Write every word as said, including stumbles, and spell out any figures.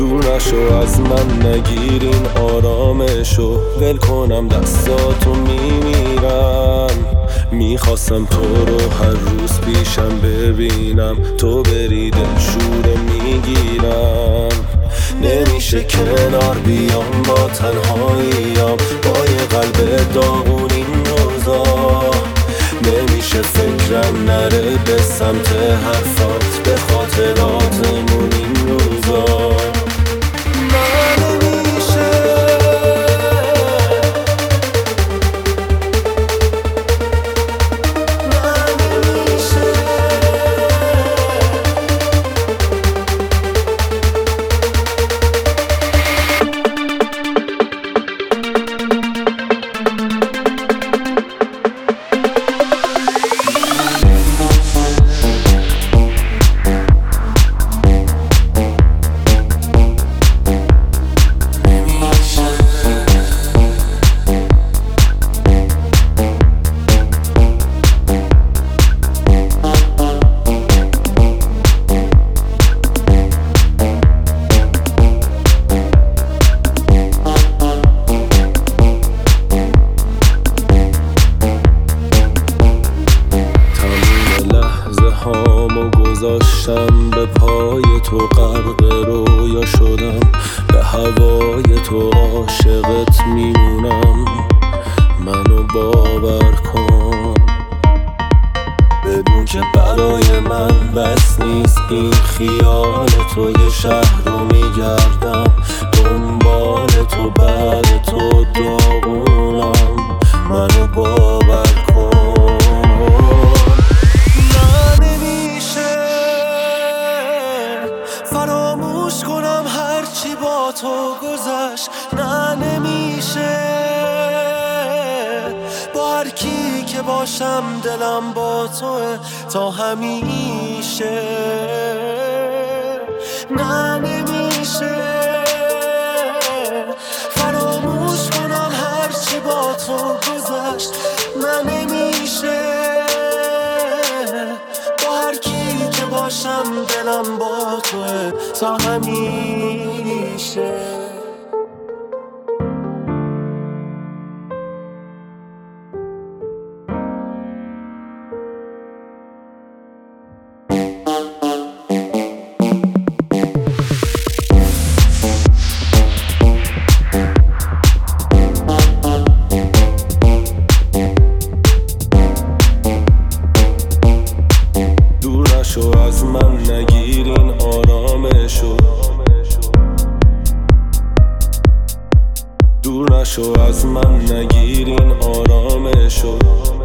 دور نشو از من، نگیرین آرامشو، ول کنم دستاتو میمیرم. میخواستم تو رو هر روز پیشم ببینم، تو بری دلشوره میگیرم. نمیشه کنار بیام با تنهاییام، با یه قلب داغون این روزا. نمیشه فکرم نره به سمت حرفات، به خاطراتمون این روزا. هامو گذاشتم به پای تو، غرق رویا شدم، به هوای تو عاشقت میمونم. منو باور کن، بدون که برای من بس نیست این خیال تو. یه شهر رو میگردم دنبال تو، بعد تو داغونم. منو باور کن. فراموش کنم هرچی با تو گذشت، نه نمیشه. با هر کی که باشم دلم با توه تا همیشه. نه نمیشه. فراموش کنم هرچی با تو گذشت، نه نمیشه. با هر کی که باشم دلم با توه تا همیشه. شو از من، نگیرین آرامشو. دور نشو از من، نگیرین آرامشو.